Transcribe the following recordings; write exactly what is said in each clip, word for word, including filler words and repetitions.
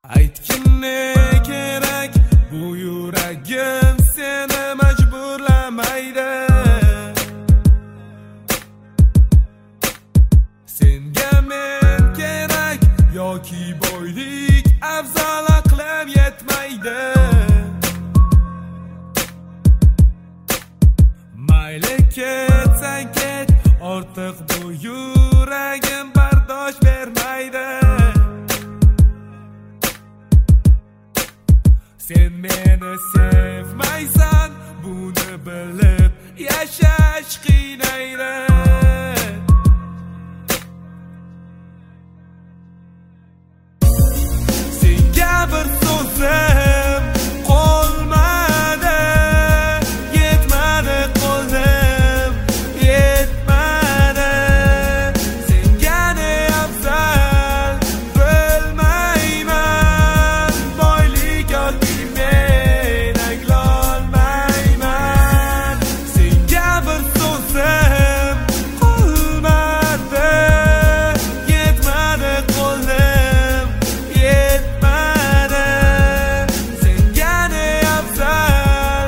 Aytgin ne kerak, bu yuragim seni majburlamaydi. Senga men kerak yoki boylik afzal aqlim yetmaydi. Mayli ketsang ket, ortiq bu yuragim bardosh bermaydi. Sen meni sevmaysan, buni bilib yashash qiynaydi. Senga bir so'zim qolmadi, yetmadi qo'lim, yetmadi. Senga ne afzal bilmayman, boylik yoki men anglolmayman. Senga bir so'zim qolmadi, yetmadi qo'lim, yetmadi. Senga ne afzal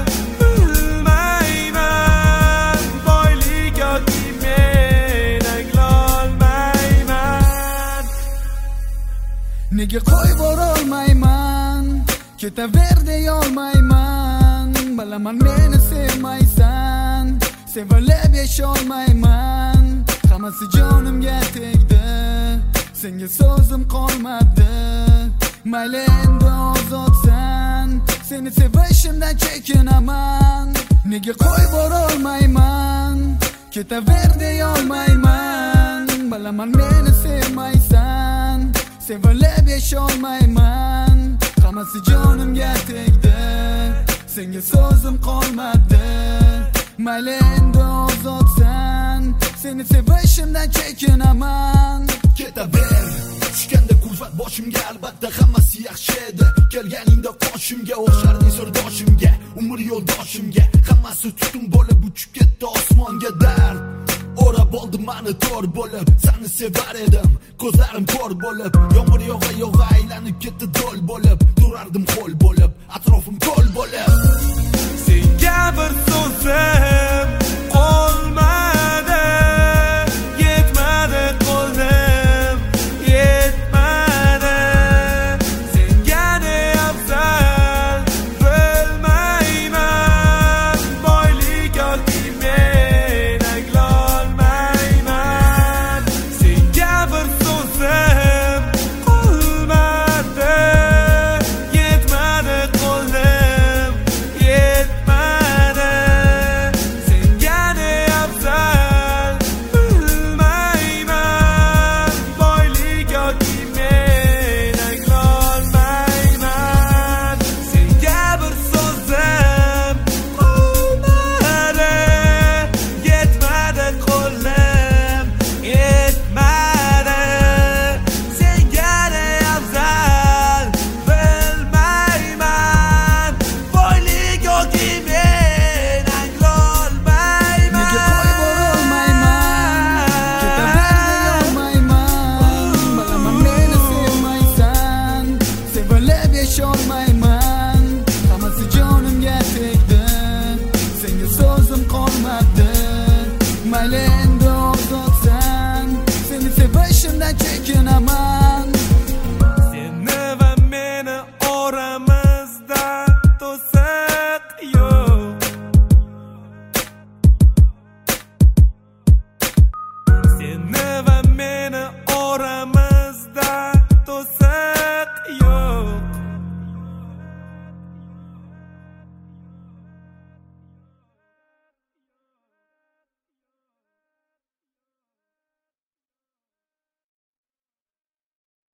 bilmayman, boylik yoki men anglolmayman. Nega qo'yib borolmayman, ketaver deyolmayman. Bilaman meni sevmaysan, sevilib yasholmayman. Hammasi jonimga tegdi, senga so'zim qolmadi. Mayli endi ozodsan, seni sevishimdan chekinaman. Nega qo'yib borolmayman, ketaver deyolmayman. Bilaman meni sevmaysan, sevilib yasholmayman. Hammasi jonimga tegdi, senga so'zim qolmadi. Mayli endi ozodsan, seni sevishimdan chekinaman. Ketaver, tushganda kulfat boshimga, albatta hammasi yaxshi edi. Kelganingda qoshimga, o'xsharding sirdoshimga, umr yo'ldoshimga. Hammasi tutun bo'lib uchib ketdi osmonga. Dard o'rab oldi mani tor bo'lib, seni sevar edim, ko'zlarim ko'r bo'lib. Yomg'ir yog'a yog'a aylanib ketdi do'l bo'lib, turardim qo'l bo'lib, atrofim ko'l bo'lib. Senga bir so'zim qolmadi, yetmadi qo'lim, yetmadi. Senga ne afzal bilmayman, boylik yoki men anglolmayman. Senga bir so'zim qolmadi, yetmadi qo'lim, yetmadi. Senga ne afzal bilmayman, boylik yoki men anglolmayman. Senga bir so'zim qolmadi, yetmadi qo'lim, yetmadi. Senga ne afzal bilmayman, boylik yoki men anglolmayman. Nega qo'yib borolmayman, ketaver deyolmayman. Bilaman meni sevmaysan, sevilib yasholmayman. Hammasi jonimga tegdi, senga so'zim qolmadi. Mayli endi ozodsan, seni sevishimdan chekinaman. Seni va meni oramizda to'siq yo'q.